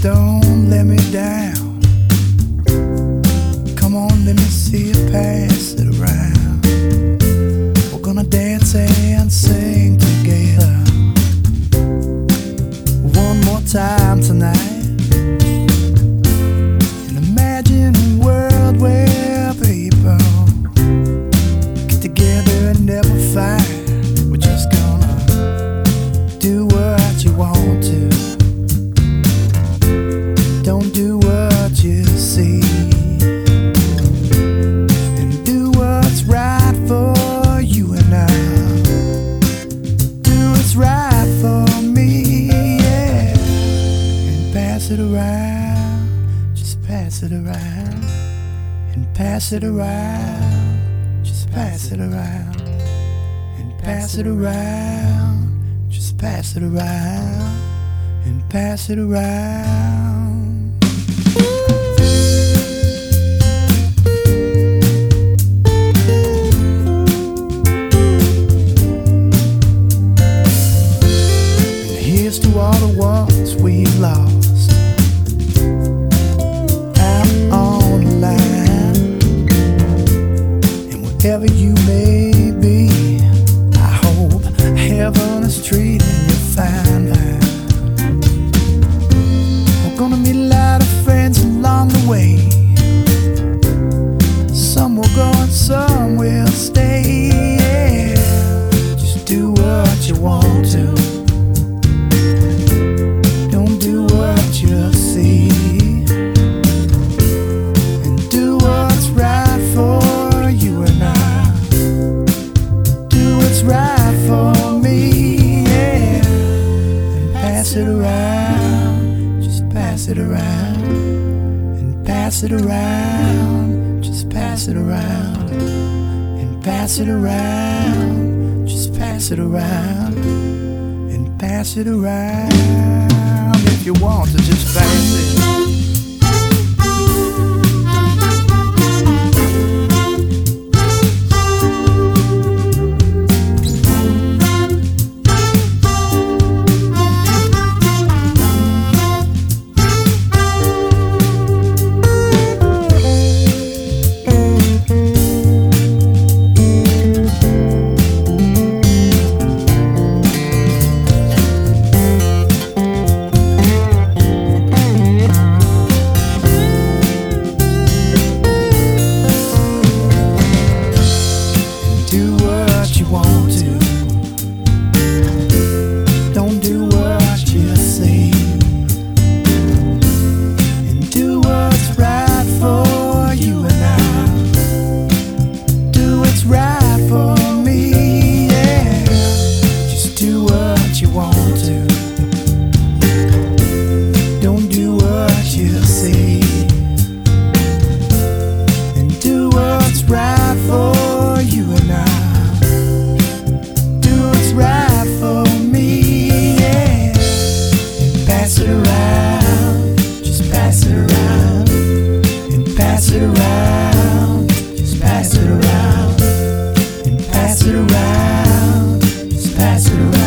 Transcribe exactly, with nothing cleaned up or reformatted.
don't let me down. Come on, let me see you pass it around. We're gonna dance and sing together one more time tonight. And imagine a world where people get together and never fight. We're just gonna do what you want to. Don't do what you see, and do what's right for you and I. Do what's right for me, yeah. And pass it around, just pass it around. And pass it around, just pass it around. And pass it around, just pass it around. And pass it around. Here's to all the ones we lost out on the line. And wherever you may be, I hope heaven is treating you fine. We're gonna meet a lot of friends along the way. Some will go and some will stay, yeah. Just do what you want to. Pass it around, just pass it around. And pass it around, just pass it around. And pass it around, just pass it around. And pass it around. If you want to, just pass it. Do what you want to. Don't do what you say. And do what's right for you and I. Do what's right for me, yeah. Just do what you want to. Don't do what you say. And do what's right for you and I. Do what's right for me, yeah. And pass it around, just pass it around. And pass it around, just pass it around. And pass it around, just pass it around.